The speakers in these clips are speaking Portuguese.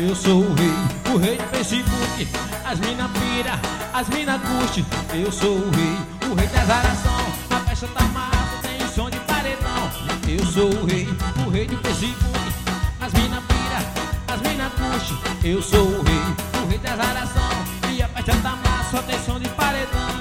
Eu sou o rei do Facebook. As mina pira, as mina curte. Eu sou o rei das aração. A festa tá massa, tem som de paredão. Eu sou o rei do Facebook. As mina pira, as mina curte. Eu sou o rei das aração. E a festa tá massa, só tem som de paredão.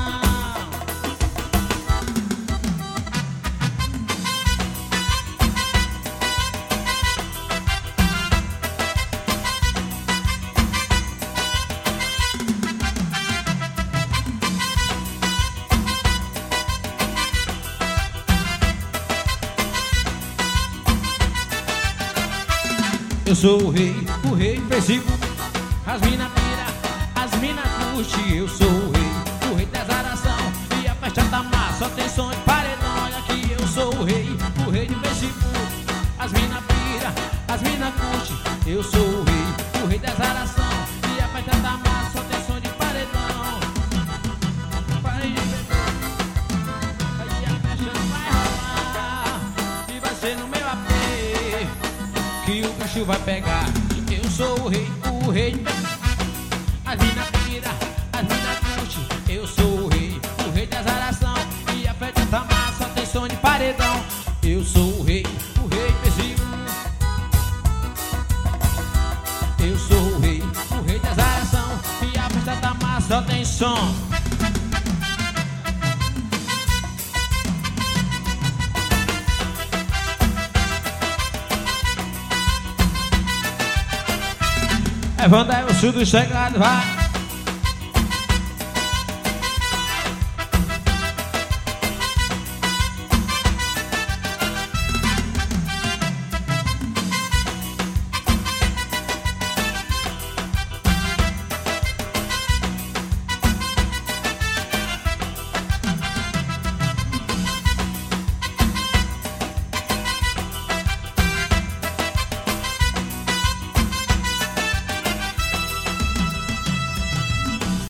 Eu sou o rei do Facebook. As mina pira, as mina curte. Eu sou o rei das aração. E a festa tá massa, só tem som de paredão. Olha aqui, eu sou o rei do Facebook. As mina pira, as mina curte. Eu sou o rei das aração. E a festa tá massa, só tem som de paredão. Parei de beber, aí a festa vai rolar. E vai ser no meu AP que o bicho vai pegar. Eu sou o rei as mina pira, as mina curte. Eu sou o rei das aração. E a festa tá massa, só tem som de paredão. Eu sou o rei pesivo. Eu sou o rei das aração. E a festa tá massa, só tem som. É Wanda, é o sul do chegado, vai.